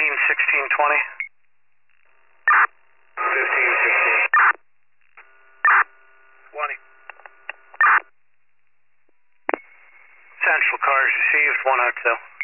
16, 20. 15, 16. 20. Central cars received, 102.